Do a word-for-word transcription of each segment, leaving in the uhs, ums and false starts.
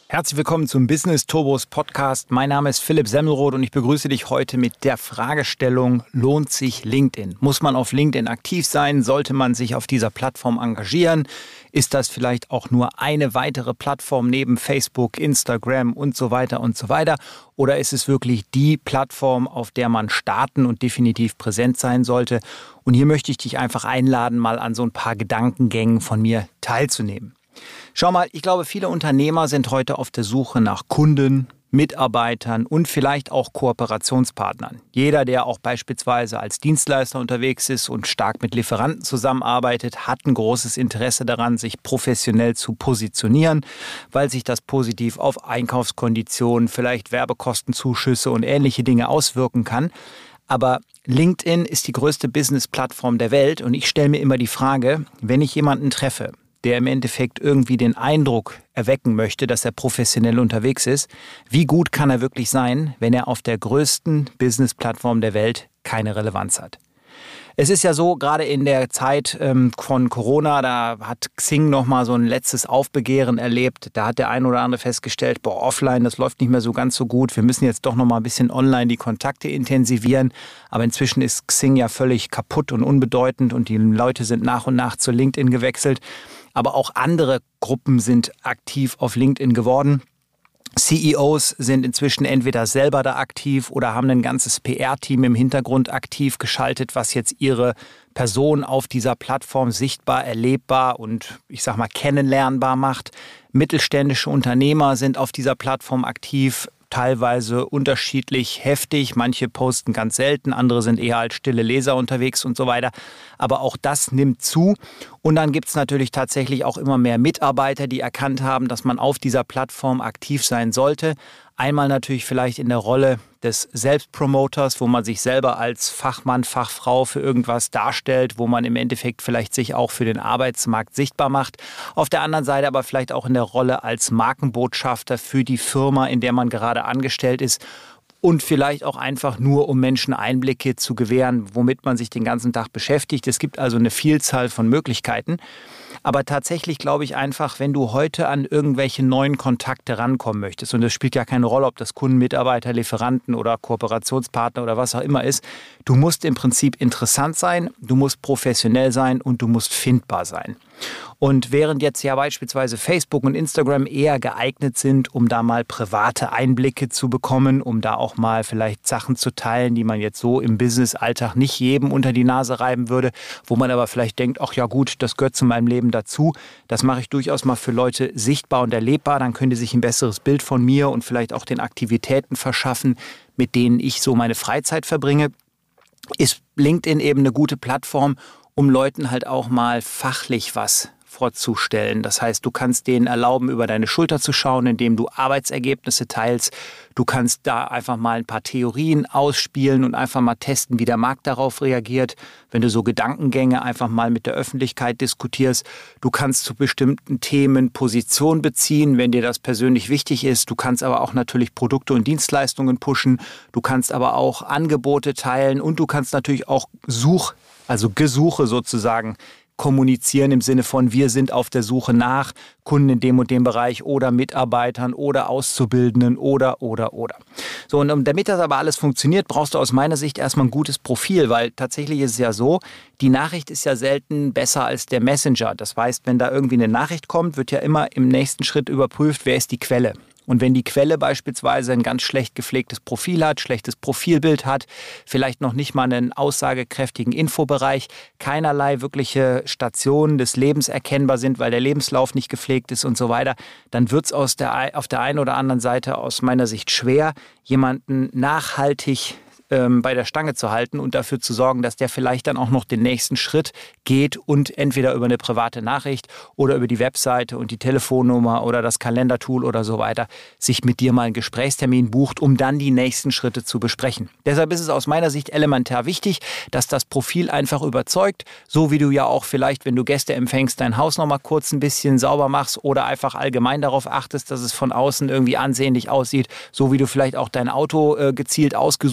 Herzlich willkommen zum Business Turbos Podcast. Mein Name ist Philipp Semmelroth und ich begrüße dich heute mit der Fragestellung: Lohnt sich LinkedIn? Muss man auf LinkedIn aktiv sein? Sollte man sich auf dieser Plattform engagieren? Ist das vielleicht auch nur eine weitere Plattform neben Facebook, Instagram und so weiter und so weiter? Oder ist es wirklich die Plattform, auf der man starten und definitiv präsent sein sollte? Und hier möchte ich dich einfach einladen, mal an so ein paar Gedankengängen von mir teilzunehmen. Schau mal, ich glaube, viele Unternehmer sind heute auf der Suche nach Kunden, Mitarbeitern und vielleicht auch Kooperationspartnern. Jeder, der auch beispielsweise als Dienstleister unterwegs ist und stark mit Lieferanten zusammenarbeitet, hat ein großes Interesse daran, sich professionell zu positionieren, weil sich das positiv auf Einkaufskonditionen, vielleicht Werbekostenzuschüsse und ähnliche Dinge auswirken kann. Aber LinkedIn ist die größte Business-Plattform der Welt und ich stelle mir immer die Frage, wenn ich jemanden treffe, der im Endeffekt irgendwie den Eindruck erwecken möchte, dass er professionell unterwegs ist, wie gut kann er wirklich sein, wenn er auf der größten Business-Plattform der Welt keine Relevanz hat? Es ist ja so, gerade in der Zeit ähm, von Corona, da hat Xing nochmal so ein letztes Aufbegehren erlebt. Da hat der ein oder andere festgestellt, boah, offline, das läuft nicht mehr so ganz so gut. Wir müssen jetzt doch nochmal ein bisschen online die Kontakte intensivieren. Aber inzwischen ist Xing ja völlig kaputt und unbedeutend und die Leute sind nach und nach zu LinkedIn gewechselt. Aber auch andere Gruppen sind aktiv auf LinkedIn geworden. C E Os sind inzwischen entweder selber da aktiv oder haben ein ganzes P R-Team im Hintergrund aktiv geschaltet, was jetzt ihre Person auf dieser Plattform sichtbar, erlebbar und ich sag mal kennenlernbar macht. Mittelständische Unternehmer sind auf dieser Plattform aktiv, teilweise unterschiedlich heftig. Manche posten ganz selten, andere sind eher als stille Leser unterwegs und so weiter. Aber auch das nimmt zu. Und dann gibt es natürlich tatsächlich auch immer mehr Mitarbeiter, die erkannt haben, dass man auf dieser Plattform aktiv sein sollte. Einmal natürlich vielleicht in der Rolle des Selbstpromoters, wo man sich selber als Fachmann, Fachfrau für irgendwas darstellt, wo man im Endeffekt vielleicht sich auch für den Arbeitsmarkt sichtbar macht. Auf der anderen Seite aber vielleicht auch in der Rolle als Markenbotschafter für die Firma, in der man gerade angestellt ist. Und vielleicht auch einfach nur, um Menschen Einblicke zu gewähren, womit man sich den ganzen Tag beschäftigt. Es gibt also eine Vielzahl von Möglichkeiten. Aber tatsächlich glaube ich einfach, wenn du heute an irgendwelche neuen Kontakte rankommen möchtest, und es spielt ja keine Rolle, ob das Kunden, Mitarbeiter, Lieferanten oder Kooperationspartner oder was auch immer ist, du musst im Prinzip interessant sein, du musst professionell sein und du musst findbar sein. Und während jetzt ja beispielsweise Facebook und Instagram eher geeignet sind, um da mal private Einblicke zu bekommen, um da auch mal vielleicht Sachen zu teilen, die man jetzt so im Business-Alltag nicht jedem unter die Nase reiben würde, wo man aber vielleicht denkt, ach ja gut, das gehört zu meinem Leben dazu. Das mache ich durchaus mal für Leute sichtbar und erlebbar. Dann können die sich ein besseres Bild von mir und vielleicht auch den Aktivitäten verschaffen, mit denen ich so meine Freizeit verbringe. Ist LinkedIn eben eine gute Plattform, um Leuten halt auch mal fachlich was vorzustellen. Das heißt, du kannst denen erlauben, über deine Schulter zu schauen, indem du Arbeitsergebnisse teilst. Du kannst da einfach mal ein paar Theorien ausspielen und einfach mal testen, wie der Markt darauf reagiert. Wenn du so Gedankengänge einfach mal mit der Öffentlichkeit diskutierst. Du kannst zu bestimmten Themen Position beziehen, wenn dir das persönlich wichtig ist. Du kannst aber auch natürlich Produkte und Dienstleistungen pushen. Du kannst aber auch Angebote teilen und du kannst natürlich auch Such, also Gesuche sozusagen kommunizieren im Sinne von, wir sind auf der Suche nach Kunden in dem und dem Bereich oder Mitarbeitern oder Auszubildenden oder, oder, oder. So, und damit das aber alles funktioniert, brauchst du aus meiner Sicht erstmal ein gutes Profil, weil tatsächlich ist es ja so, die Nachricht ist ja selten besser als der Messenger. Das heißt, wenn da irgendwie eine Nachricht kommt, wird ja immer im nächsten Schritt überprüft, wer ist die Quelle. Und wenn die Quelle beispielsweise ein ganz schlecht gepflegtes Profil hat, schlechtes Profilbild hat, vielleicht noch nicht mal einen aussagekräftigen Infobereich, keinerlei wirkliche Stationen des Lebens erkennbar sind, weil der Lebenslauf nicht gepflegt ist und so weiter, dann wird es aus der, auf der einen oder anderen Seite aus meiner Sicht schwer, jemanden nachhaltig ähm, bei der Stange zu halten und dafür zu sorgen, dass der vielleicht dann auch noch den nächsten Schritt geht und entweder über eine private Nachricht oder über die Webseite und die Telefonnummer oder das Kalendertool oder so weiter sich mit dir mal einen Gesprächstermin bucht, um dann die nächsten Schritte zu besprechen. Deshalb ist es aus meiner Sicht elementar wichtig, dass das Profil einfach überzeugt, so wie du ja auch vielleicht, wenn du Gäste empfängst, dein Haus noch mal kurz ein bisschen sauber machst oder einfach allgemein darauf achtest, dass es von außen irgendwie ansehnlich aussieht, so wie du vielleicht auch dein Auto äh, gezielt ausgesucht hast, um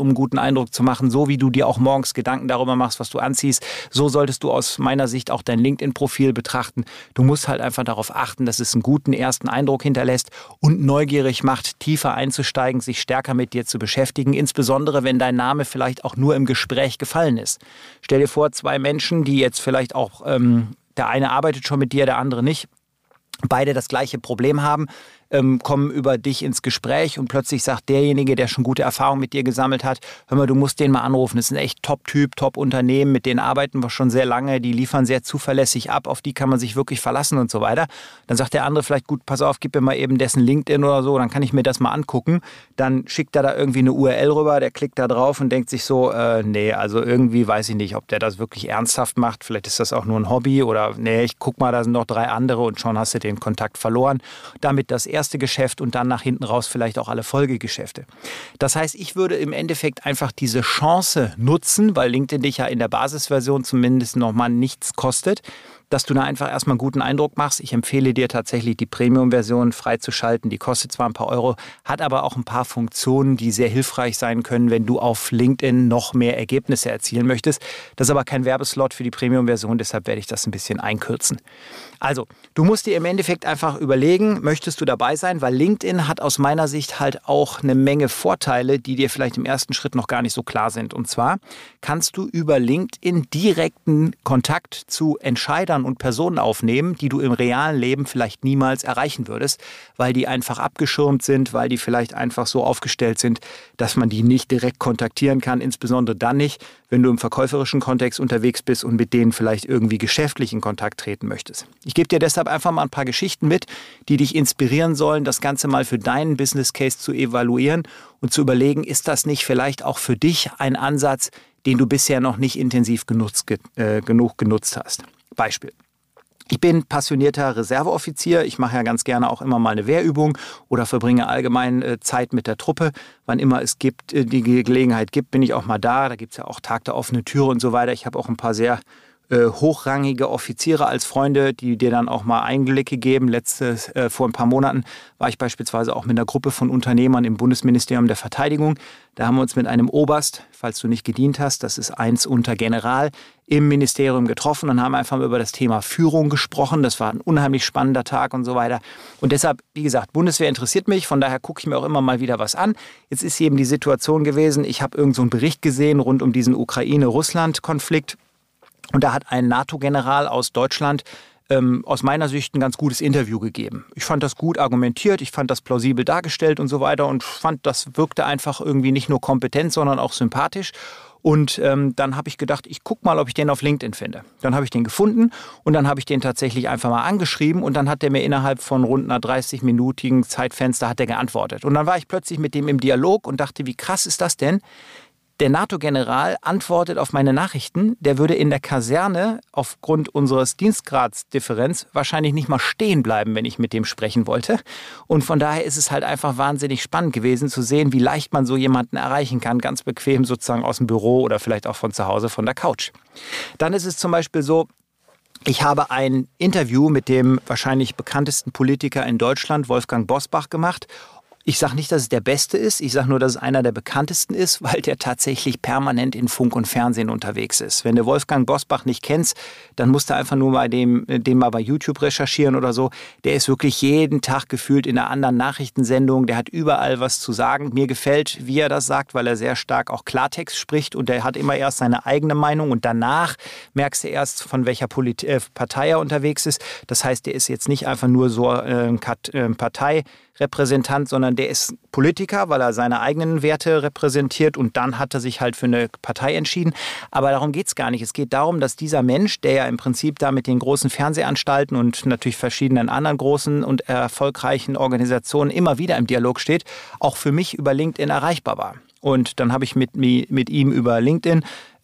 um einen guten Eindruck zu machen, so wie du dir auch morgens Gedanken darüber machst, was du anziehst, so solltest du aus meiner Sicht auch dein LinkedIn-Profil betrachten. Du musst halt einfach darauf achten, dass es einen guten ersten Eindruck hinterlässt und neugierig macht, tiefer einzusteigen, sich stärker mit dir zu beschäftigen, insbesondere wenn dein Name vielleicht auch nur im Gespräch gefallen ist. Stell dir vor, zwei Menschen, die jetzt vielleicht auch, ähm, der eine arbeitet schon mit dir, der andere nicht, beide das gleiche Problem haben, ähm, kommen über dich ins Gespräch und plötzlich sagt derjenige, der schon gute Erfahrungen mit dir gesammelt hat, hör mal, du musst den mal anrufen, das ist ein echt Top-Typ, Top-Unternehmen, mit denen arbeiten wir schon sehr lange, die liefern sehr zuverlässig ab, auf die kann man sich wirklich verlassen und so weiter. Dann sagt der andere vielleicht, gut, pass auf, gib mir mal eben dessen LinkedIn oder so, dann kann ich mir das mal angucken. Dann schickt er da irgendwie eine U R L rüber, der klickt da drauf und denkt sich so, äh, nee, also irgendwie weiß ich nicht, ob der das wirklich ernsthaft macht, vielleicht ist das auch nur ein Hobby oder nee, ich guck mal, da sind noch drei andere und schon hast du den Kontakt verloren. Damit das erste Geschäft und dann nach hinten raus vielleicht auch alle Folgegeschäfte. Das heißt, ich würde im Endeffekt einfach diese Chance nutzen, weil LinkedIn dich ja in der Basisversion zumindest nochmal nichts kostet, dass du da einfach erstmal einen guten Eindruck machst. Ich empfehle dir tatsächlich, die Premium-Version freizuschalten. Die kostet zwar ein paar Euro, hat aber auch ein paar Funktionen, die sehr hilfreich sein können, wenn du auf LinkedIn noch mehr Ergebnisse erzielen möchtest. Das ist aber kein Werbeslot für die Premium-Version, deshalb werde ich das ein bisschen einkürzen. Also, du musst dir im Endeffekt einfach überlegen, möchtest du dabei sein, weil LinkedIn hat aus meiner Sicht halt auch eine Menge Vorteile, die dir vielleicht im ersten Schritt noch gar nicht so klar sind. Und zwar kannst du über LinkedIn direkten Kontakt zu Entscheidern und Personen aufnehmen, die du im realen Leben vielleicht niemals erreichen würdest, weil die einfach abgeschirmt sind, weil die vielleicht einfach so aufgestellt sind, dass man die nicht direkt kontaktieren kann, insbesondere dann nicht, wenn du im verkäuferischen Kontext unterwegs bist und mit denen vielleicht irgendwie geschäftlich in Kontakt treten möchtest. Ich gebe dir deshalb einfach mal ein paar Geschichten mit, die dich inspirieren sollen, das Ganze mal für deinen Business Case zu evaluieren und zu überlegen, ist das nicht vielleicht auch für dich ein Ansatz, den du bisher noch nicht intensiv genutzt, äh, genug genutzt hast. Beispiel. Ich bin passionierter Reserveoffizier. Ich mache ja ganz gerne auch immer mal eine Wehrübung oder verbringe allgemein äh, Zeit mit der Truppe. Wann immer es gibt, äh, die Gelegenheit gibt, bin ich auch mal da. Da gibt es ja auch Tag der offenen Türe und so weiter. Ich habe auch ein paar sehr äh, hochrangige Offiziere als Freunde, die dir dann auch mal Einblicke geben. Letztes, äh, vor ein paar Monaten war ich beispielsweise auch mit einer Gruppe von Unternehmern im Bundesministerium der Verteidigung. Da haben wir uns mit einem Oberst, falls du nicht gedient hast, das ist eins unter General, im Ministerium getroffen und haben einfach über das Thema Führung gesprochen. Das war ein unheimlich spannender Tag und so weiter. Und deshalb, wie gesagt, Bundeswehr interessiert mich, von daher gucke ich mir auch immer mal wieder was an. Jetzt ist eben die Situation gewesen, ich habe irgend so einen Bericht gesehen rund um diesen Ukraine-Russland-Konflikt und da hat ein NATO-General aus Deutschland ähm, aus meiner Sicht ein ganz gutes Interview gegeben. Ich fand das gut argumentiert, ich fand das plausibel dargestellt und so weiter und fand, das wirkte einfach irgendwie nicht nur kompetent, sondern auch sympathisch. Und ähm, dann habe ich gedacht, ich gucke mal, ob ich den auf LinkedIn finde. Dann habe ich den gefunden und dann habe ich den tatsächlich einfach mal angeschrieben und dann hat der mir innerhalb von rund einer dreißig-minütigen Zeitfenster hat der geantwortet. Und dann war ich plötzlich mit dem im Dialog und dachte, wie krass ist das denn? Der NATO-General antwortet auf meine Nachrichten, der würde in der Kaserne aufgrund unseres Dienstgradsdifferenz wahrscheinlich nicht mal stehen bleiben, wenn ich mit dem sprechen wollte. Und von daher ist es halt einfach wahnsinnig spannend gewesen zu sehen, wie leicht man so jemanden erreichen kann, ganz bequem sozusagen aus dem Büro oder vielleicht auch von zu Hause von der Couch. Dann ist es zum Beispiel so, ich habe ein Interview mit dem wahrscheinlich bekanntesten Politiker in Deutschland, Wolfgang Bosbach, gemacht. Ich sage nicht, dass es der Beste ist, ich sage nur, dass es einer der bekanntesten ist, weil der tatsächlich permanent in Funk und Fernsehen unterwegs ist. Wenn du Wolfgang Bosbach nicht kennst, dann musst du einfach nur bei dem, den mal bei YouTube recherchieren oder so. Der ist wirklich jeden Tag gefühlt in einer anderen Nachrichtensendung, der hat überall was zu sagen. Mir gefällt, wie er das sagt, weil er sehr stark auch Klartext spricht und der hat immer erst seine eigene Meinung und danach merkst du erst, von welcher Polit- äh, Partei er unterwegs ist. Das heißt, der ist jetzt nicht einfach nur so äh, ein äh, Partei Repräsentant, sondern der ist Politiker, weil er seine eigenen Werte repräsentiert und dann hat er sich halt für eine Partei entschieden. Aber darum geht es gar nicht. Es geht darum, dass dieser Mensch, der ja im Prinzip da mit den großen Fernsehanstalten und natürlich verschiedenen anderen großen und erfolgreichen Organisationen immer wieder im Dialog steht, auch für mich über LinkedIn erreichbar war. Und dann habe ich mit, mit ihm über LinkedIn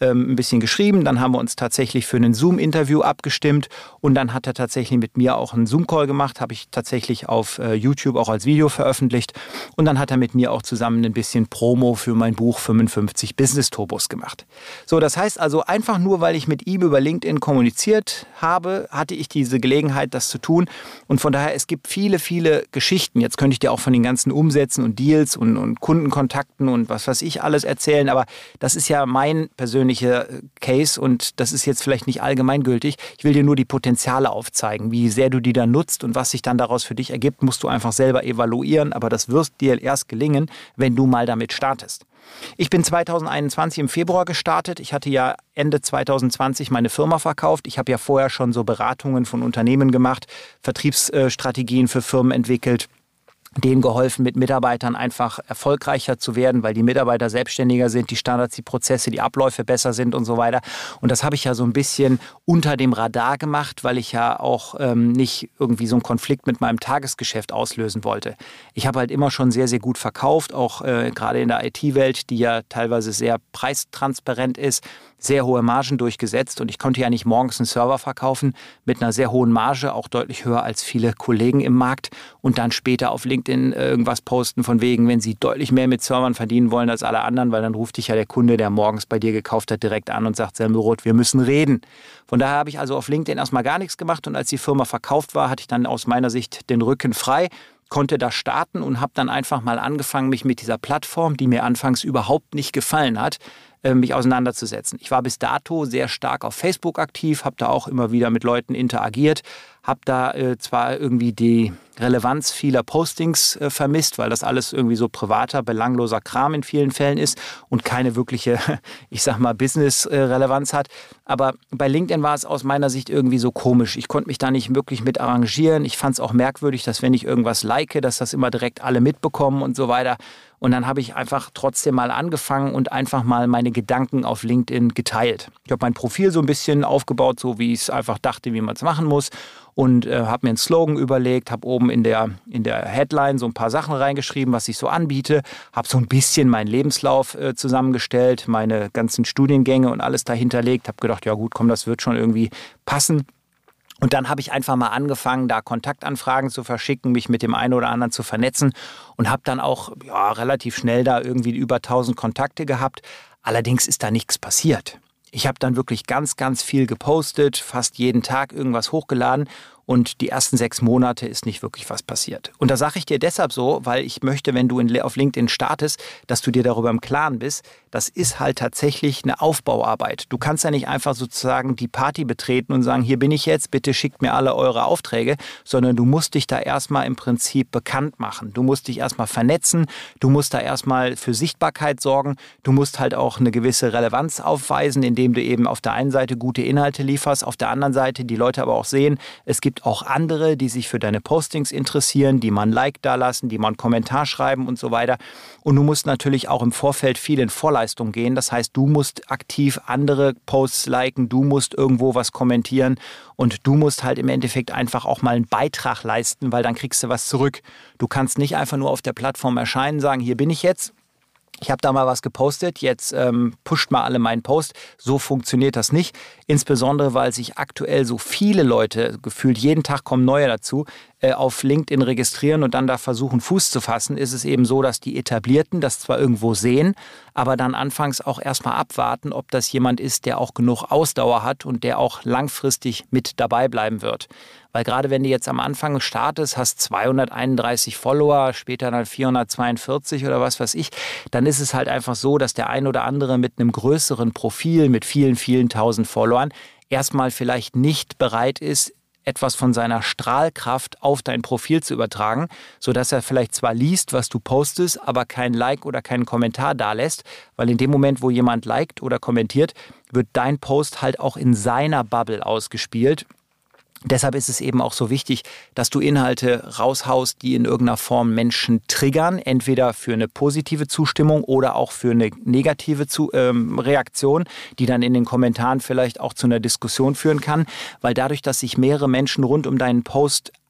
ähm, ein bisschen geschrieben, dann haben wir uns tatsächlich für ein Zoom-Interview abgestimmt und dann hat er tatsächlich mit mir auch einen Zoom-Call gemacht, habe ich tatsächlich auf äh, YouTube auch als Video veröffentlicht und dann hat er mit mir auch zusammen ein bisschen Promo für mein Buch fünfundfünfzig Business Turbos gemacht. So, das heißt also, einfach nur, weil ich mit ihm über LinkedIn kommuniziert habe, hatte ich diese Gelegenheit, das zu tun und von daher, es gibt viele, viele Geschichten. Jetzt könnte ich dir auch von den ganzen Umsätzen und Deals und, und Kundenkontakten und was weiß ich alles erzählen, aber das ist ja mein persönlicher Case und das ist jetzt vielleicht nicht allgemeingültig. Ich will dir nur die Potenziale aufzeigen, wie sehr du die dann nutzt und was sich dann daraus für dich ergibt, musst du einfach selber evaluieren, aber das wird dir erst gelingen, wenn du mal damit startest. Ich bin zweitausendeinundzwanzig im Februar gestartet. Ich hatte ja Ende zweitausendzwanzig meine Firma verkauft. Ich habe ja vorher schon so Beratungen von Unternehmen gemacht, Vertriebsstrategien für Firmen entwickelt, denen geholfen, mit Mitarbeitern einfach erfolgreicher zu werden, weil die Mitarbeiter selbstständiger sind, die Standards, die Prozesse, die Abläufe besser sind und so weiter. Und das habe ich ja so ein bisschen unter dem Radar gemacht, weil ich ja auch ähm, nicht irgendwie so einen Konflikt mit meinem Tagesgeschäft auslösen wollte. Ich habe halt immer schon sehr, sehr gut verkauft, auch äh, gerade in der I T-Welt, die ja teilweise sehr preistransparent ist, sehr hohe Margen durchgesetzt und ich konnte ja nicht morgens einen Server verkaufen mit einer sehr hohen Marge, auch deutlich höher als viele Kollegen im Markt und dann später auf LinkedIn irgendwas posten von wegen, wenn sie deutlich mehr mit Servern verdienen wollen als alle anderen, weil dann ruft dich ja der Kunde, der morgens bei dir gekauft hat, direkt an und sagt, Semmelroth, wir müssen reden. Von daher habe ich also auf LinkedIn erstmal gar nichts gemacht und als die Firma verkauft war, hatte ich dann aus meiner Sicht den Rücken frei, konnte da starten und habe dann einfach mal angefangen, mich mit dieser Plattform, die mir anfangs überhaupt nicht gefallen hat, mich auseinanderzusetzen. Ich war bis dato sehr stark auf Facebook aktiv, habe da auch immer wieder mit Leuten interagiert, habe da äh, zwar irgendwie die Relevanz vieler Postings äh, vermisst, weil das alles irgendwie so privater, belangloser Kram in vielen Fällen ist und keine wirkliche, ich sag mal, Business-Relevanz hat. Aber bei LinkedIn war es aus meiner Sicht irgendwie so komisch. Ich konnte mich da nicht wirklich mit arrangieren. Ich fand es auch merkwürdig, dass wenn ich irgendwas like, dass das immer direkt alle mitbekommen und so weiter. Und dann habe ich einfach trotzdem mal angefangen und einfach mal meine Gedanken auf LinkedIn geteilt. Ich habe mein Profil so ein bisschen aufgebaut, so wie ich es einfach dachte, wie man es machen muss. Und äh, habe mir einen Slogan überlegt, habe oben in der, in der Headline so ein paar Sachen reingeschrieben, was ich so anbiete. Habe so ein bisschen meinen Lebenslauf äh, zusammengestellt, meine ganzen Studiengänge und alles dahinterlegt. Habe gedacht, ja gut, komm, das wird schon irgendwie passen. Und dann habe ich einfach mal angefangen, da Kontaktanfragen zu verschicken, mich mit dem einen oder anderen zu vernetzen und habe dann auch ja, relativ schnell da irgendwie über tausend Kontakte gehabt. Allerdings ist da nichts passiert. Ich habe dann wirklich ganz, ganz viel gepostet, fast jeden Tag irgendwas hochgeladen und die ersten sechs Monate ist nicht wirklich was passiert. Und da sage ich dir deshalb so, weil ich möchte, wenn du in, auf LinkedIn startest, dass du dir darüber im Klaren bist, das ist halt tatsächlich eine Aufbauarbeit. Du kannst ja nicht einfach sozusagen die Party betreten und sagen, hier bin ich jetzt, bitte schickt mir alle eure Aufträge, sondern du musst dich da erstmal im Prinzip bekannt machen. Du musst dich erstmal vernetzen, du musst da erstmal für Sichtbarkeit sorgen, du musst halt auch eine gewisse Relevanz aufweisen, indem du eben auf der einen Seite gute Inhalte lieferst, auf der anderen Seite die Leute aber auch sehen, es gibt auch andere, die sich für deine Postings interessieren, die mal ein Like dalassen, die mal einen Kommentar schreiben und so weiter. Und du musst natürlich auch im Vorfeld viel in Vorleistung gehen. Das heißt, du musst aktiv andere Posts liken, du musst irgendwo was kommentieren und du musst halt im Endeffekt einfach auch mal einen Beitrag leisten, weil dann kriegst du was zurück. Du kannst nicht einfach nur auf der Plattform erscheinen, sagen, hier bin ich jetzt. Ich habe da mal was gepostet, jetzt ähm, pusht mal alle meinen Post. So funktioniert das nicht. Insbesondere, weil sich aktuell so viele Leute, gefühlt jeden Tag kommen neue dazu, äh, auf LinkedIn registrieren und dann da versuchen, Fuß zu fassen, ist es eben so, dass die Etablierten das zwar irgendwo sehen, aber dann anfangs auch erstmal abwarten, ob das jemand ist, der auch genug Ausdauer hat und der auch langfristig mit dabei bleiben wird. Weil gerade wenn du jetzt am Anfang startest, hast zweihunderteinunddreißig Follower, später dann vierhundertzweiundvierzig oder was weiß ich, dann ist es halt einfach so, dass der ein oder andere mit einem größeren Profil, mit vielen, vielen tausend Followern, erstmal vielleicht nicht bereit ist, etwas von seiner Strahlkraft auf dein Profil zu übertragen, sodass er vielleicht zwar liest, was du postest, aber kein Like oder keinen Kommentar dalässt, weil in dem Moment, wo jemand liked oder kommentiert, wird dein Post halt auch in seiner Bubble ausgespielt. Deshalb ist es eben auch so wichtig, dass du Inhalte raushaust, die in irgendeiner Form Menschen triggern, entweder für eine positive Zustimmung oder auch für eine negative Zu- ähm, Reaktion, die dann in den Kommentaren vielleicht auch zu einer Diskussion führen kann, weil dadurch, dass sich mehrere Menschen rund um deinen Post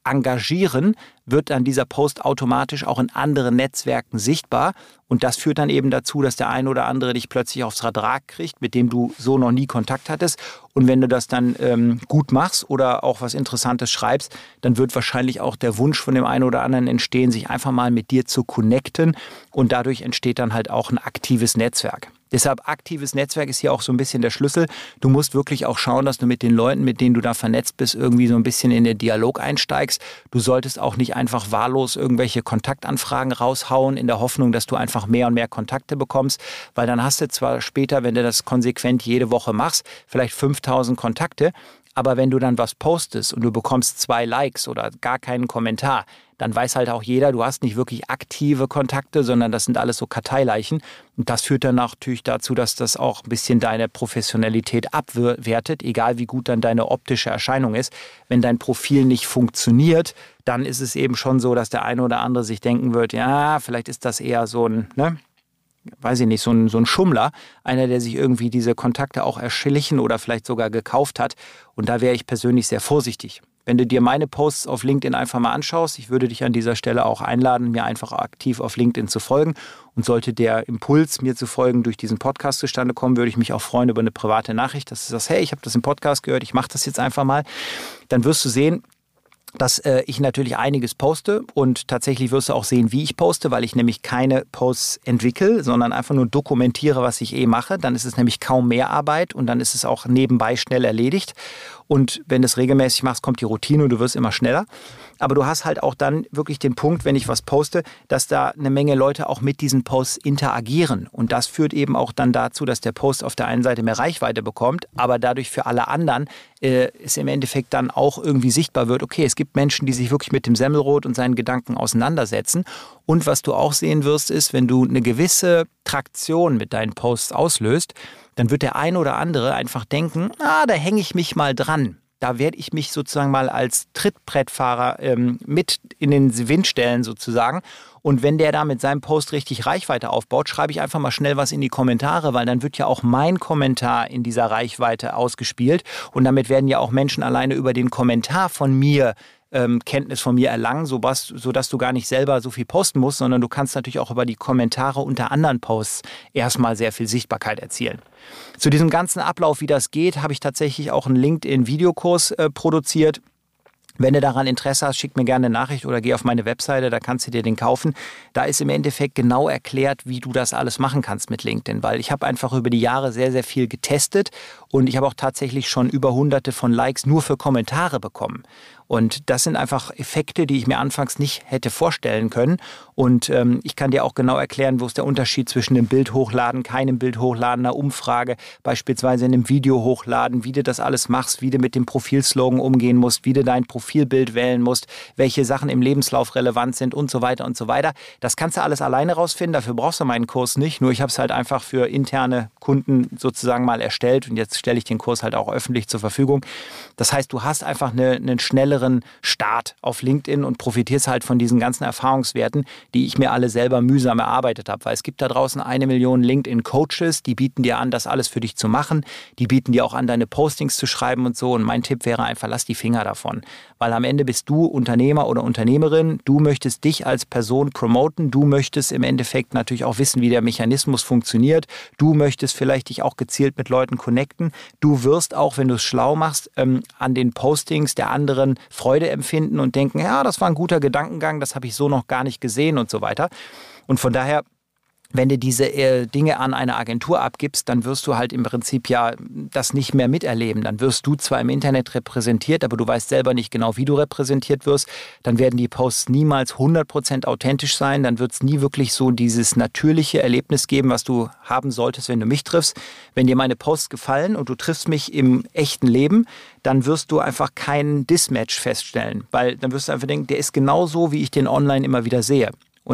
engagieren, wird dann dieser Post automatisch auch in anderen Netzwerken sichtbar. Und das führt dann eben dazu, dass der eine oder andere dich plötzlich aufs Radar kriegt, mit dem du so noch nie Kontakt hattest. Und wenn du das dann ähm, gut machst oder auch was Interessantes schreibst, dann wird wahrscheinlich auch der Wunsch von dem einen oder anderen entstehen, sich einfach mal mit dir zu connecten. Und dadurch entsteht dann halt auch ein aktives Netzwerk. Deshalb aktives Netzwerk ist hier auch so ein bisschen der Schlüssel. Du musst wirklich auch schauen, dass du mit den Leuten, mit denen du da vernetzt bist, irgendwie so ein bisschen in den Dialog einsteigst. Du solltest auch nicht einfach wahllos irgendwelche Kontaktanfragen raushauen, in der Hoffnung, dass du einfach mehr und mehr Kontakte bekommst, weil dann hast du zwar später, wenn du das konsequent jede Woche machst, vielleicht fünftausend Kontakte, aber wenn du dann was postest und du bekommst zwei Likes oder gar keinen Kommentar, dann weiß halt auch jeder, du hast nicht wirklich aktive Kontakte, sondern das sind alles so Karteileichen. Und das führt dann natürlich dazu, dass das auch ein bisschen deine Professionalität abwertet, egal wie gut dann deine optische Erscheinung ist. Wenn dein Profil nicht funktioniert, dann ist es eben schon so, dass der eine oder andere sich denken wird, ja, vielleicht ist das eher so ein, ne? weiß ich nicht, so ein, so ein Schummler, einer, der sich irgendwie diese Kontakte auch erschlichen oder vielleicht sogar gekauft hat. Und da wäre ich persönlich sehr vorsichtig. Wenn du dir meine Posts auf LinkedIn einfach mal anschaust, ich würde dich an dieser Stelle auch einladen, mir einfach aktiv auf LinkedIn zu folgen. Und sollte der Impuls, mir zu folgen, durch diesen Podcast zustande kommen, würde ich mich auch freuen über eine private Nachricht, dass du sagst, hey, ich habe das im Podcast gehört, ich mache das jetzt einfach mal. Dann wirst du sehen, dass äh, ich natürlich einiges poste und tatsächlich wirst du auch sehen, wie ich poste, weil ich nämlich keine Posts entwickle, sondern einfach nur dokumentiere, was ich eh mache. Dann ist es nämlich kaum mehr Arbeit und dann ist es auch nebenbei schnell erledigt. Und wenn du es regelmäßig machst, kommt die Routine und du wirst immer schneller. Aber du hast halt auch dann wirklich den Punkt, wenn ich was poste, dass da eine Menge Leute auch mit diesen Posts interagieren. Und das führt eben auch dann dazu, dass der Post auf der einen Seite mehr Reichweite bekommt, aber dadurch für alle anderen äh, es im Endeffekt dann auch irgendwie sichtbar wird, okay, es gibt Menschen, die sich wirklich mit dem Semmelrot und seinen Gedanken auseinandersetzen. Und was du auch sehen wirst, ist, wenn du eine gewisse Traktion mit deinen Posts auslöst, dann wird der ein oder andere einfach denken, ah, da hänge ich mich mal dran. Da werde ich mich sozusagen mal als Trittbrettfahrer ähm, mit in den Wind stellen sozusagen. Und wenn der da mit seinem Post richtig Reichweite aufbaut, schreibe ich einfach mal schnell was in die Kommentare, weil dann wird ja auch mein Kommentar in dieser Reichweite ausgespielt. Und damit werden ja auch Menschen alleine über den Kommentar von mir ähm, Kenntnis von mir erlangen, sodass, sodass du gar nicht selber so viel posten musst, sondern du kannst natürlich auch über die Kommentare unter anderen Posts erstmal sehr viel Sichtbarkeit erzielen. Zu diesem ganzen Ablauf, wie das geht, habe ich tatsächlich auch einen LinkedIn-Videokurs äh, produziert. Wenn du daran Interesse hast, schick mir gerne eine Nachricht oder geh auf meine Webseite, da kannst du dir den kaufen. Da ist im Endeffekt genau erklärt, wie du das alles machen kannst mit LinkedIn, weil ich habe einfach über die Jahre sehr, sehr viel getestet und ich habe auch tatsächlich schon über hunderte von Likes nur für Kommentare bekommen. Und das sind einfach Effekte, die ich mir anfangs nicht hätte vorstellen können. Und ähm, ich kann dir auch genau erklären, wo ist der Unterschied zwischen einem Bild hochladen, keinem Bild hochladen, einer Umfrage, beispielsweise in einem Video hochladen, wie du das alles machst, wie du mit dem Profilslogan umgehen musst, wie du dein Profilbild wählen musst, welche Sachen im Lebenslauf relevant sind und so weiter und so weiter. Das kannst du alles alleine rausfinden, dafür brauchst du meinen Kurs nicht. Nur ich habe es halt einfach für interne Kunden sozusagen mal erstellt und jetzt stelle ich den Kurs halt auch öffentlich zur Verfügung. Das heißt, du hast einfach eine, einen schnelleren Start auf LinkedIn und profitierst halt von diesen ganzen Erfahrungswerten, die ich mir alle selber mühsam erarbeitet habe. Weil es gibt da draußen eine Million LinkedIn-Coaches, die bieten dir an, das alles für dich zu machen. Die bieten dir auch an, deine Postings zu schreiben und so. Und mein Tipp wäre einfach, lass die Finger davon. Weil am Ende bist du Unternehmer oder Unternehmerin. Du möchtest dich als Person promoten. Du möchtest im Endeffekt natürlich auch wissen, wie der Mechanismus funktioniert. Du möchtest vielleicht dich auch gezielt mit Leuten connecten. Du wirst auch, wenn du es schlau machst, ähm, an den Postings der anderen Freude empfinden und denken, ja, das war ein guter Gedankengang, das habe ich so noch gar nicht gesehen und so weiter. Und von daher, wenn du diese äh, Dinge an eine Agentur abgibst, dann wirst du halt im Prinzip ja das nicht mehr miterleben. Dann wirst du zwar im Internet repräsentiert, aber du weißt selber nicht genau, wie du repräsentiert wirst. Dann werden die Posts niemals hundert Prozent authentisch sein. Dann wird es nie wirklich so dieses natürliche Erlebnis geben, was du haben solltest, wenn du mich triffst. Wenn dir meine Posts gefallen und du triffst mich im echten Leben, dann wirst du einfach keinen Dismatch feststellen. Weil dann wirst du einfach denken, der ist genau so, wie ich den online immer wieder sehe. Und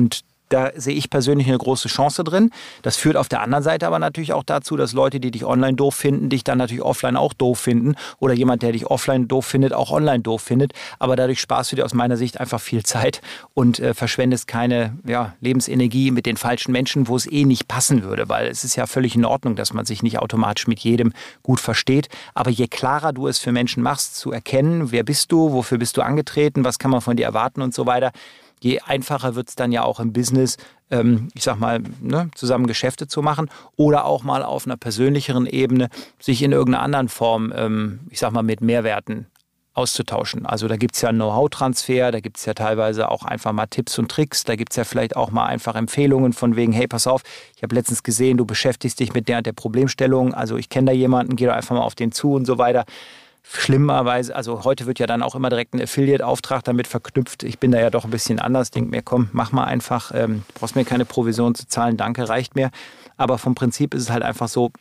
Da sehe ich persönlich eine große Chance drin. Das führt auf der anderen Seite aber natürlich auch dazu, dass Leute, die dich online doof finden, dich dann natürlich offline auch doof finden. Oder jemand, der dich offline doof findet, auch online doof findet. Aber dadurch sparst du dir aus meiner Sicht einfach viel Zeit und äh, verschwendest keine ja, Lebensenergie mit den falschen Menschen, wo es eh nicht passen würde. Weil es ist ja völlig in Ordnung, dass man sich nicht automatisch mit jedem gut versteht. Aber je klarer du es für Menschen machst, zu erkennen, wer bist du, wofür bist du angetreten, was kann man von dir erwarten und so weiter, je einfacher wird es dann ja auch im Business, ähm, ich sag mal, ne, zusammen Geschäfte zu machen oder auch mal auf einer persönlicheren Ebene sich in irgendeiner anderen Form, ähm, ich sag mal, mit Mehrwerten auszutauschen. Also da gibt es ja einen Know-how-Transfer, da gibt es ja teilweise auch einfach mal Tipps und Tricks, da gibt es ja vielleicht auch mal einfach Empfehlungen von wegen, hey, pass auf, ich habe letztens gesehen, du beschäftigst dich mit der und der Problemstellung, also ich kenne da jemanden, geh doch einfach mal auf den zu und so weiter. Schlimmerweise, also heute wird ja dann auch immer direkt ein Affiliate-Auftrag damit verknüpft. Ich bin da ja doch ein bisschen anders, denke mir, komm, mach mal einfach, ähm, du brauchst mir keine Provision zu zahlen, danke, reicht mir. Aber vom Prinzip ist es halt einfach so,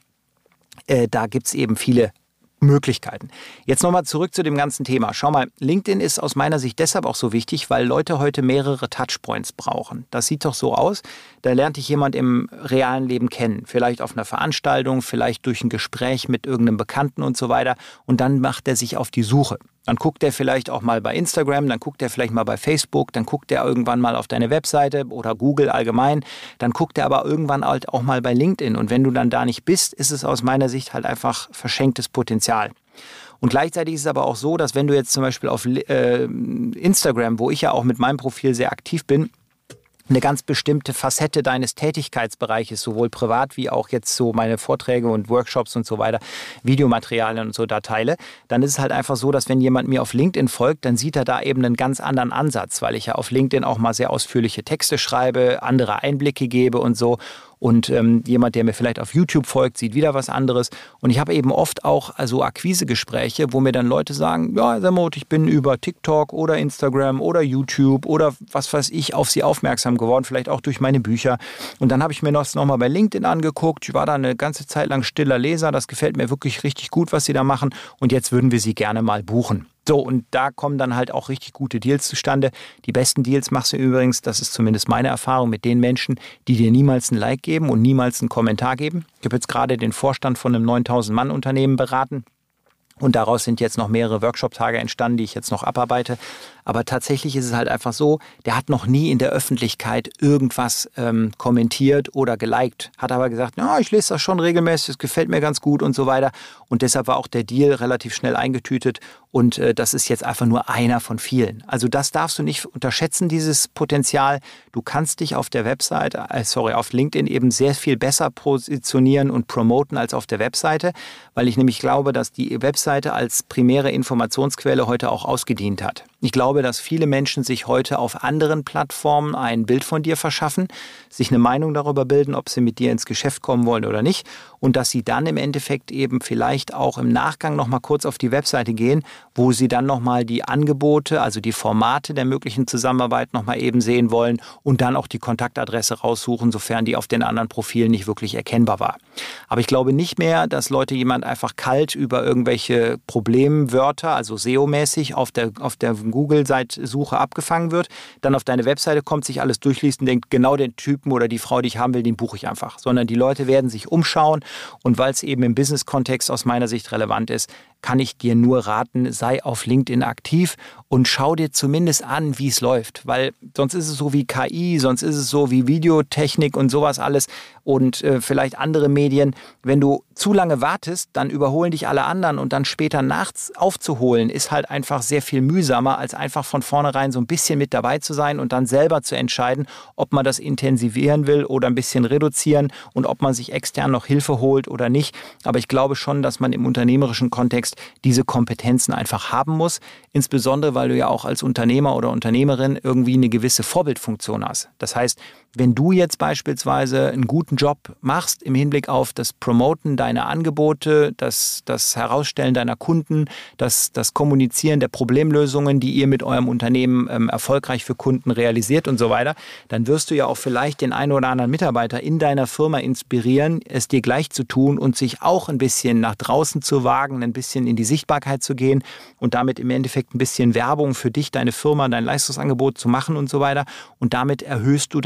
äh, da gibt es eben viele Möglichkeiten. Jetzt nochmal zurück zu dem ganzen Thema. Schau mal, LinkedIn ist aus meiner Sicht deshalb auch so wichtig, weil Leute heute mehrere Touchpoints brauchen. Das sieht doch so aus, da lernt dich jemand im realen Leben kennen. Vielleicht auf einer Veranstaltung, vielleicht durch ein Gespräch mit irgendeinem Bekannten und so weiter. Und dann macht er sich auf die Suche. Dann guckt er vielleicht auch mal bei Instagram, dann guckt er vielleicht mal bei Facebook, dann guckt er irgendwann mal auf deine Webseite oder Google allgemein. Dann guckt er aber irgendwann halt auch mal bei LinkedIn. Und wenn du dann da nicht bist, ist es aus meiner Sicht halt einfach verschenktes Potenzial. Und gleichzeitig ist es aber auch so, dass wenn du jetzt zum Beispiel auf äh, Instagram, wo ich ja auch mit meinem Profil sehr aktiv bin, eine ganz bestimmte Facette deines Tätigkeitsbereiches, sowohl privat wie auch jetzt so meine Vorträge und Workshops und so weiter, Videomaterialien und so da teile, dann ist es halt einfach so, dass wenn jemand mir auf LinkedIn folgt, dann sieht er da eben einen ganz anderen Ansatz, weil ich ja auf LinkedIn auch mal sehr ausführliche Texte schreibe, andere Einblicke gebe und so. Und ähm, jemand, der mir vielleicht auf YouTube folgt, sieht wieder was anderes. Und ich habe eben oft auch also Akquisegespräche, wo mir dann Leute sagen, ja, Herr Semroth, ich bin über TikTok oder Instagram oder YouTube oder was weiß ich auf Sie aufmerksam geworden, vielleicht auch durch meine Bücher. Und dann habe ich mir das nochmal bei LinkedIn angeguckt. Ich war da eine ganze Zeit lang stiller Leser. Das gefällt mir wirklich richtig gut, was Sie da machen. Und jetzt würden wir Sie gerne mal buchen. So, und da kommen dann halt auch richtig gute Deals zustande. Die besten Deals machst du übrigens, das ist zumindest meine Erfahrung, mit den Menschen, die dir niemals ein Like geben und niemals einen Kommentar geben. Ich habe jetzt gerade den Vorstand von einem neuntausend Mann Unternehmen beraten. Und daraus sind jetzt noch mehrere Workshop-Tage entstanden, die ich jetzt noch abarbeite. Aber tatsächlich ist es halt einfach so, der hat noch nie in der Öffentlichkeit irgendwas ähm, kommentiert oder geliked. Hat aber gesagt, ja, ich lese das schon regelmäßig, es gefällt mir ganz gut und so weiter. Und deshalb war auch der Deal relativ schnell eingetütet. Und äh, das ist jetzt einfach nur einer von vielen. Also das darfst du nicht unterschätzen, dieses Potenzial. Du kannst dich auf der Webseite, äh, sorry, auf LinkedIn eben sehr viel besser positionieren und promoten als auf der Webseite, weil ich nämlich glaube, dass die Webseite als primäre Informationsquelle heute auch ausgedient hat. Ich glaube, dass viele Menschen sich heute auf anderen Plattformen ein Bild von dir verschaffen, sich eine Meinung darüber bilden, ob sie mit dir ins Geschäft kommen wollen oder nicht und dass sie dann im Endeffekt eben vielleicht auch im Nachgang noch mal kurz auf die Webseite gehen, wo sie dann noch mal die Angebote, also die Formate der möglichen Zusammenarbeit noch mal eben sehen wollen und dann auch die Kontaktadresse raussuchen, sofern die auf den anderen Profilen nicht wirklich erkennbar war. Aber ich glaube nicht mehr, dass Leute jemand einfach kalt über irgendwelche Problemwörter, also S E O-mäßig auf der, auf der Google-Suche abgefangen wird, dann auf deine Webseite kommt, sich alles durchliest und denkt, genau den Typen oder die Frau, die ich haben will, den buche ich einfach. Sondern die Leute werden sich umschauen und weil es eben im Business-Kontext aus meiner Sicht relevant ist, kann ich dir nur raten, sei auf LinkedIn aktiv und schau dir zumindest an, wie es läuft. Weil sonst ist es so wie K I, sonst ist es so wie Videotechnik und sowas alles und äh, vielleicht andere Medien. Wenn du zu lange wartest, dann überholen dich alle anderen und dann später nachts aufzuholen, ist halt einfach sehr viel mühsamer, als einfach von vornherein so ein bisschen mit dabei zu sein und dann selber zu entscheiden, ob man das intensivieren will oder ein bisschen reduzieren und ob man sich extern noch Hilfe holt oder nicht. Aber ich glaube schon, dass man im unternehmerischen Kontext diese Kompetenzen einfach haben muss, insbesondere weil du ja auch als Unternehmer oder Unternehmerin irgendwie eine gewisse Vorbildfunktion hast. Das heißt, wenn du jetzt beispielsweise einen guten Job machst im Hinblick auf das Promoten deiner Angebote, das, das Herausstellen deiner Kunden, das, das Kommunizieren der Problemlösungen, die ihr mit eurem Unternehmen ähm, erfolgreich für Kunden realisiert und so weiter, dann wirst du ja auch vielleicht den einen oder anderen Mitarbeiter in deiner Firma inspirieren, es dir gleich zu tun und sich auch ein bisschen nach draußen zu wagen, ein bisschen in die Sichtbarkeit zu gehen und damit im Endeffekt ein bisschen Werbung für dich, deine Firma, dein Leistungsangebot zu machen und so weiter. Und damit erhöhst du dann ja einfach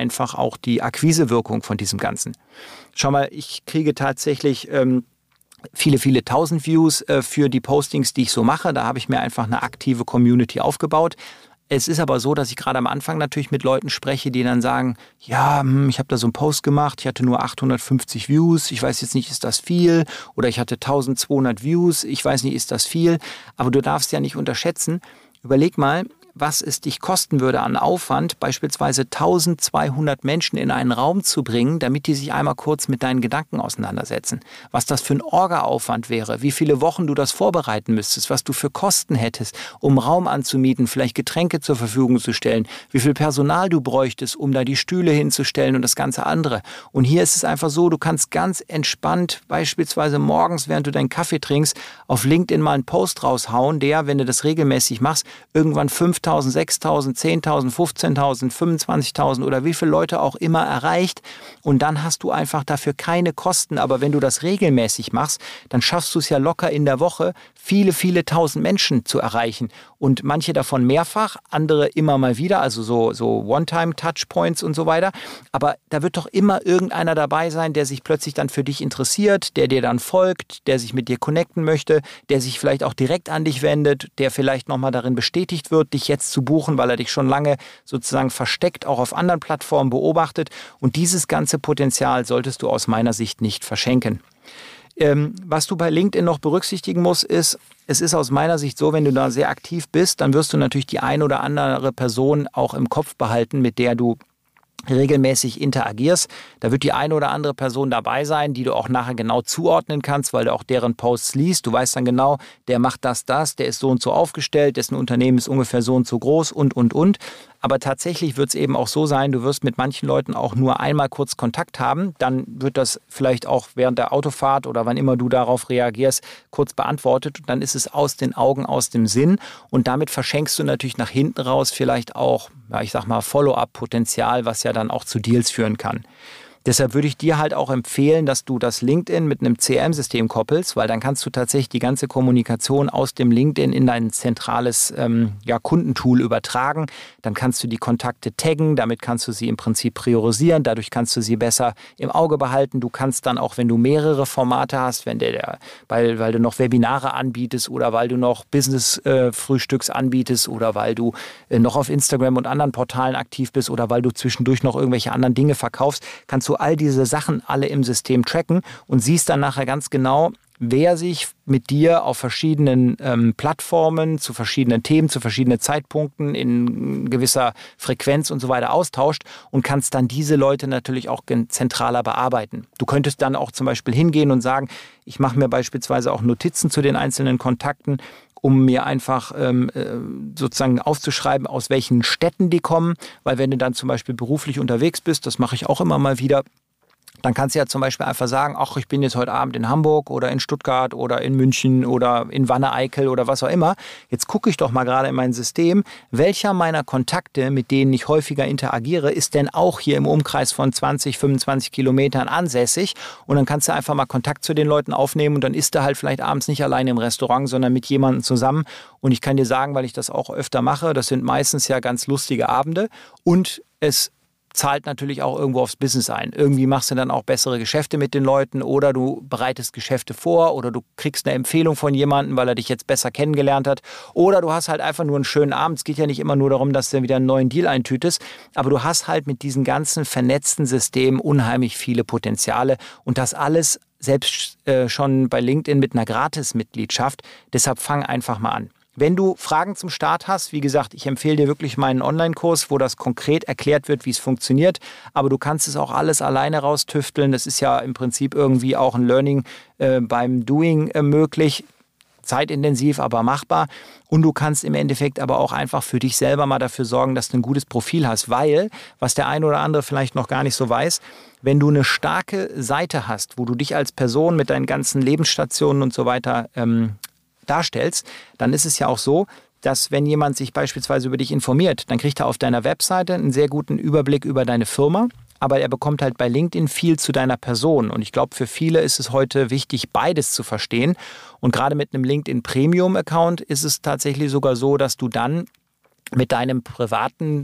einfach auch die Akquisewirkung von diesem Ganzen. Schau mal, ich kriege tatsächlich ähm, viele, viele tausend Views äh, für die Postings, die ich so mache. Da habe ich mir einfach eine aktive Community aufgebaut. Es ist aber so, dass ich gerade am Anfang natürlich mit Leuten spreche, die dann sagen, ja, ich habe da so einen Post gemacht, ich hatte nur achthundertfünfzig Views, ich weiß jetzt nicht, ist das viel? Oder ich hatte eintausendzweihundert Views, ich weiß nicht, ist das viel? Aber du darfst ja nicht unterschätzen, überleg mal, was es dich kosten würde an Aufwand, beispielsweise eintausendzweihundert Menschen in einen Raum zu bringen, damit die sich einmal kurz mit deinen Gedanken auseinandersetzen. Was das für ein Orga-Aufwand wäre, wie viele Wochen du das vorbereiten müsstest, was du für Kosten hättest, um Raum anzumieten, vielleicht Getränke zur Verfügung zu stellen, wie viel Personal du bräuchtest, um da die Stühle hinzustellen und das ganze andere. Und hier ist es einfach so, du kannst ganz entspannt beispielsweise morgens, während du deinen Kaffee trinkst, auf LinkedIn mal einen Post raushauen, der, wenn du das regelmäßig machst, irgendwann fünftausend, sechstausend, zehntausend, fünfzehntausend, fünfundzwanzigtausend oder wie viele Leute auch immer erreicht. Und dann hast du einfach dafür keine Kosten. Aber wenn du das regelmäßig machst, dann schaffst du es ja locker in der Woche, viele, viele tausend Menschen zu erreichen. Und manche davon mehrfach, andere immer mal wieder, also so, so One-Time-Touchpoints und so weiter. Aber da wird doch immer irgendeiner dabei sein, der sich plötzlich dann für dich interessiert, der dir dann folgt, der sich mit dir connecten möchte, der sich vielleicht auch direkt an dich wendet, der vielleicht nochmal darin bestätigt wird, dich jetzt zu buchen, weil er dich schon lange sozusagen versteckt, auch auf anderen Plattformen beobachtet. Und dieses ganze Potenzial solltest du aus meiner Sicht nicht verschenken. Ähm, was du bei LinkedIn noch berücksichtigen musst, ist, es ist aus meiner Sicht so, wenn du da sehr aktiv bist, dann wirst du natürlich die ein oder andere Person auch im Kopf behalten, mit der du regelmäßig interagierst. Da wird die eine oder andere Person dabei sein, die du auch nachher genau zuordnen kannst, weil du auch deren Posts liest. Du weißt dann genau, der macht das, das, der ist so und so aufgestellt, dessen Unternehmen ist ungefähr so und so groß und, und, und. Aber tatsächlich wird es eben auch so sein, du wirst mit manchen Leuten auch nur einmal kurz Kontakt haben. Dann wird das vielleicht auch während der Autofahrt oder wann immer du darauf reagierst, kurz beantwortet. Und dann ist es aus den Augen, aus dem Sinn. Und damit verschenkst du natürlich nach hinten raus vielleicht auch, ja, ich sag mal, Follow-up-Potenzial, was ja dann auch zu Deals führen kann. Deshalb würde ich dir halt auch empfehlen, dass du das LinkedIn mit einem C R M-System koppelst, weil dann kannst du tatsächlich die ganze Kommunikation aus dem LinkedIn in dein zentrales ähm, ja, Kundentool übertragen. Dann kannst du die Kontakte taggen, damit kannst du sie im Prinzip priorisieren, dadurch kannst du sie besser im Auge behalten. Du kannst dann auch, wenn du mehrere Formate hast, wenn der, der weil, weil du noch Webinare anbietest oder weil du noch Business-Frühstücks äh, anbietest oder weil du äh, noch auf Instagram und anderen Portalen aktiv bist oder weil du zwischendurch noch irgendwelche anderen Dinge verkaufst, kannst du all diese Sachen alle im System tracken und siehst dann nachher ganz genau, wer sich mit dir auf verschiedenen ähm, Plattformen, zu verschiedenen Themen, zu verschiedenen Zeitpunkten in gewisser Frequenz und so weiter austauscht und kannst dann diese Leute natürlich auch zentraler bearbeiten. Du könntest dann auch zum Beispiel hingehen und sagen, ich mache mir beispielsweise auch Notizen zu den einzelnen Kontakten, um mir einfach ähm, sozusagen aufzuschreiben, aus welchen Städten die kommen. Weil wenn du dann zum Beispiel beruflich unterwegs bist, das mache ich auch immer mal wieder, dann kannst du ja zum Beispiel einfach sagen, ach, ich bin jetzt heute Abend in Hamburg oder in Stuttgart oder in München oder in Wanne-Eickel oder was auch immer. Jetzt gucke ich doch mal gerade in mein System, welcher meiner Kontakte, mit denen ich häufiger interagiere, ist denn auch hier im Umkreis von zwanzig, fünfundzwanzig Kilometern ansässig. Und dann kannst du einfach mal Kontakt zu den Leuten aufnehmen und dann isst du halt vielleicht abends nicht alleine im Restaurant, sondern mit jemandem zusammen. Und ich kann dir sagen, weil ich das auch öfter mache, das sind meistens ja ganz lustige Abende und es zahlt natürlich auch irgendwo aufs Business ein. Irgendwie machst du dann auch bessere Geschäfte mit den Leuten oder du bereitest Geschäfte vor oder du kriegst eine Empfehlung von jemandem, weil er dich jetzt besser kennengelernt hat oder du hast halt einfach nur einen schönen Abend. Es geht ja nicht immer nur darum, dass du wieder einen neuen Deal eintütest, aber du hast halt mit diesen ganzen vernetzten Systemen unheimlich viele Potenziale und das alles selbst äh, schon bei LinkedIn mit einer Gratis-Mitgliedschaft. Deshalb fang einfach mal an. Wenn du Fragen zum Start hast, wie gesagt, ich empfehle dir wirklich meinen Online-Kurs, wo das konkret erklärt wird, wie es funktioniert. Aber du kannst es auch alles alleine raustüfteln. Das ist ja im Prinzip irgendwie auch ein Learning äh, beim Doing äh, möglich. Zeitintensiv, aber machbar. Und du kannst im Endeffekt aber auch einfach für dich selber mal dafür sorgen, dass du ein gutes Profil hast. Weil, was der eine oder andere vielleicht noch gar nicht so weiß, wenn du eine starke Seite hast, wo du dich als Person mit deinen ganzen Lebensstationen und so weiter ähm, darstellst, dann ist es ja auch so, dass wenn jemand sich beispielsweise über dich informiert, dann kriegt er auf deiner Webseite einen sehr guten Überblick über deine Firma, aber er bekommt halt bei LinkedIn viel zu deiner Person. Und ich glaube, für viele ist es heute wichtig, beides zu verstehen. Und gerade mit einem LinkedIn Premium Account ist es tatsächlich sogar so, dass du dann mit deinem privaten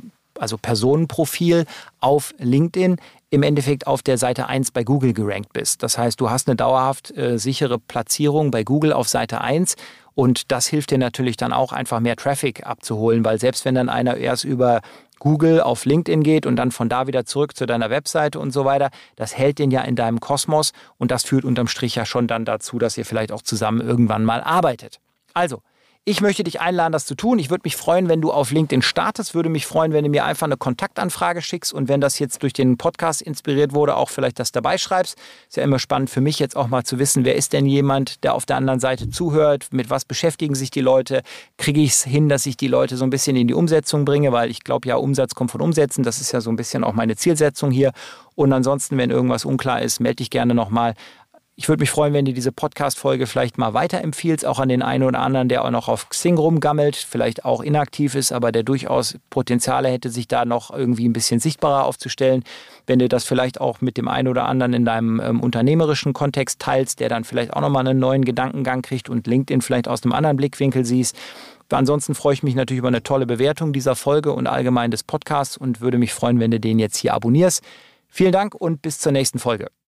also Personenprofil auf LinkedIn, im Endeffekt auf der Seite eins bei Google gerankt bist. Das heißt, du hast eine dauerhaft äh, sichere Platzierung bei Google auf Seite eins und das hilft dir natürlich dann auch einfach mehr Traffic abzuholen, weil selbst wenn dann einer erst über Google auf LinkedIn geht und dann von da wieder zurück zu deiner Webseite und so weiter, das hält den ja in deinem Kosmos und das führt unterm Strich ja schon dann dazu, dass ihr vielleicht auch zusammen irgendwann mal arbeitet. Also, ich möchte dich einladen, das zu tun. Ich würde mich freuen, wenn du auf LinkedIn startest, würde mich freuen, wenn du mir einfach eine Kontaktanfrage schickst und wenn das jetzt durch den Podcast inspiriert wurde, auch vielleicht das dabei schreibst. Ist ja immer spannend für mich jetzt auch mal zu wissen, wer ist denn jemand, der auf der anderen Seite zuhört, mit was beschäftigen sich die Leute, kriege ich es hin, dass ich die Leute so ein bisschen in die Umsetzung bringe, weil ich glaube ja, Umsatz kommt von Umsetzen, das ist ja so ein bisschen auch meine Zielsetzung hier und ansonsten, wenn irgendwas unklar ist, melde dich gerne nochmal. Ich würde mich freuen, wenn du diese Podcast-Folge vielleicht mal weiterempfiehlst, auch an den einen oder anderen, der auch noch auf Xing rumgammelt, vielleicht auch inaktiv ist, aber der durchaus Potenziale hätte, sich da noch irgendwie ein bisschen sichtbarer aufzustellen. Wenn du das vielleicht auch mit dem einen oder anderen in deinem ähm, unternehmerischen Kontext teilst, der dann vielleicht auch nochmal einen neuen Gedankengang kriegt und LinkedIn vielleicht aus einem anderen Blickwinkel siehst. Ansonsten freue ich mich natürlich über eine tolle Bewertung dieser Folge und allgemein des Podcasts und würde mich freuen, wenn du den jetzt hier abonnierst. Vielen Dank und bis zur nächsten Folge.